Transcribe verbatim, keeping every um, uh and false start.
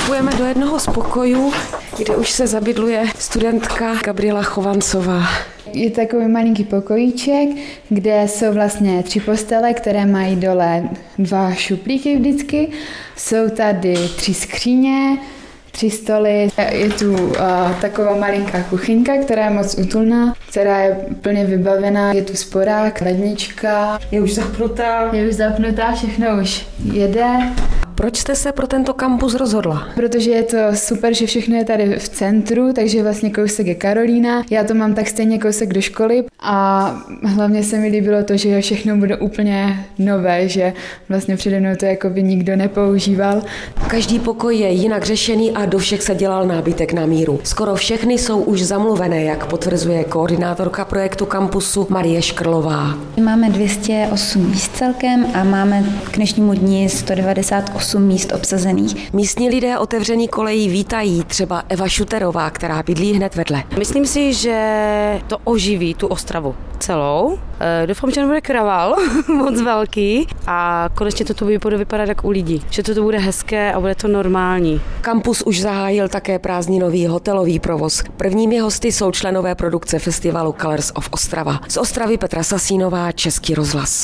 Vstupujeme do jednoho z pokojů, kde už se zabydluje studentka Gabriela Chovancová. Je takový malinký pokojíček, kde jsou vlastně tři postele, které mají dole dva šuplíky vždycky. Jsou tady tři skříně, tři stoly. Je tu uh, taková malinká kuchyňka, která je moc útulná, která je plně vybavená. Je tu sporák, lednička. Je už zapnutá. Je už zapnutá, všechno už jede. Proč jste se pro tento kampus rozhodla? Protože je to super, že všechno je tady v centru, takže vlastně kousek je Karolína. Já to mám tak stejně kousek do školy a hlavně se mi líbilo to, že všechno bude úplně nové, že vlastně přede mnou to jako by nikdo nepoužíval. Každý pokoj je jinak řešený a do všech se dělal nábytek na míru. Skoro všechny jsou už zamluvené, jak potvrzuje koordinátorka projektu kampusu Marie Škrlová. Máme dvě stě osm míst celkem a máme k dnešnímu dni sto devadesát osm míst obsazených. Místní lidé otevřený kolejí vítají, třeba Eva Šuterová, která bydlí hned vedle. Myslím si, že to oživí tu Ostravu celou. Doufám, že nebude kraval moc velký a konečně to tu bude vypadat jak u lidí. Že to tu bude hezké a bude to normální. Kampus už zahájil také prázdninový hotelový provoz. Prvními hosty jsou členové produkce festivalu Colors of Ostrava. Z Ostravy Petra Sasínová, Český rozhlas.